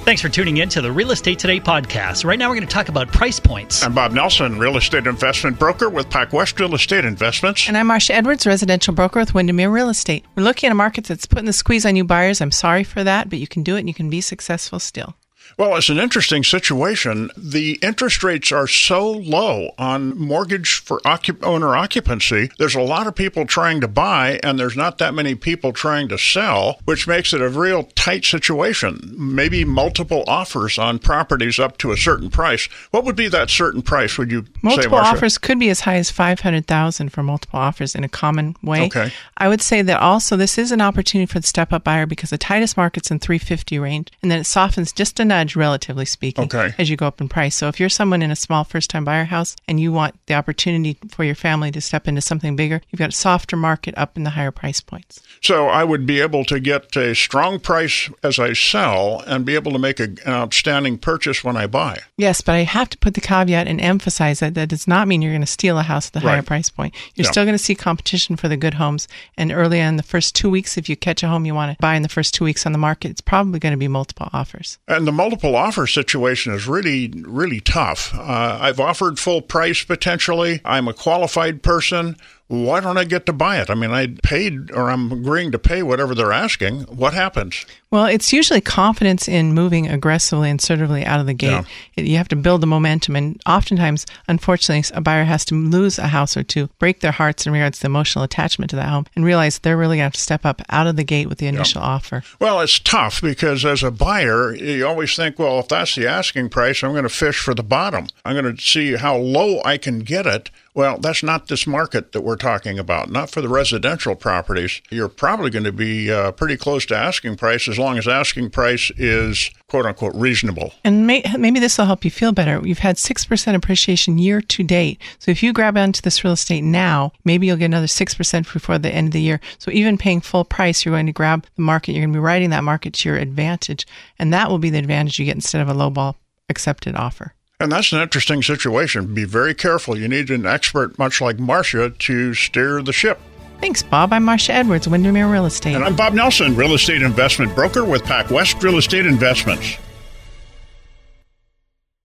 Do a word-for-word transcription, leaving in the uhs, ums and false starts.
Thanks for tuning in to the Real Estate Today podcast. Right now we're going to talk about price points. I'm Bob Nelson, real estate investment broker with PacWest Real Estate Investments. And I'm Marcia Edwards, residential broker with Windermere Real Estate. We're looking at a market that's putting the squeeze on you buyers. I'm sorry for that, but you can do it and you can be successful still. Well, it's an interesting situation. The interest rates are so low on mortgage for occup- owner occupancy. There's a lot of people trying to buy, and there's not that many people trying to sell, which makes it a real tight situation. Maybe multiple offers on properties up to a certain price. What would be that certain price, would you multiple say, Marcia? Multiple offers could be as high as five hundred thousand dollars for multiple offers in a common way. Okay. I would say that also this is an opportunity for the step-up buyer because the tightest market's in three fifty range, and then it softens just a nudge, relatively speaking, okay, as you go up in price. So if you're someone in a small first-time buyer house and you want the opportunity for your family to step into something bigger, you've got a softer market up in the higher price points. So I would be able to get a strong price as I sell and be able to make a, an outstanding purchase when I buy. Yes, but I have to put the caveat and emphasize that that does not mean you're going to steal a house at the right. higher price point. You're yeah. still going to see competition for the good homes. And early in the first two weeks, if you catch a home you want to buy in the first two weeks on the market, it's probably going to be multiple offers. And the multiple offer situation is really, really tough. Uh, I've offered full price potentially. I'm a qualified person. Why don't I get to buy it? I mean, I paid or I'm agreeing to pay whatever they're asking. What happens? Well, it's usually confidence in moving aggressively and assertively out of the gate. Yeah. You have to build the momentum. And oftentimes, unfortunately, a buyer has to lose a house or two, break their hearts in regards to the emotional attachment to that home, and realize they're really going to have to step up out of the gate with the initial yeah. offer. Well, it's tough because as a buyer, you always think, well, if that's the asking price, I'm going to fish for the bottom. I'm going to see how low I can get it. Well, that's not this market that we're talking about, not for the residential properties. You're probably going to be uh, pretty close to asking price as long as asking price is, quote unquote, reasonable. And may, maybe this will help you feel better. You've had six percent appreciation year to date. So if you grab onto this real estate now, maybe you'll get another six percent before the end of the year. So even paying full price, you're going to grab the market. You're going to be riding that market to your advantage. And that will be the advantage you get instead of a lowball accepted offer. And that's an interesting situation. Be very careful. You need an expert, much like Marcia, to steer the ship. Thanks, Bob. I'm Marcia Edwards, Windermere Real Estate. And I'm Bob Nelson, real estate investment broker with PacWest Real Estate Investments.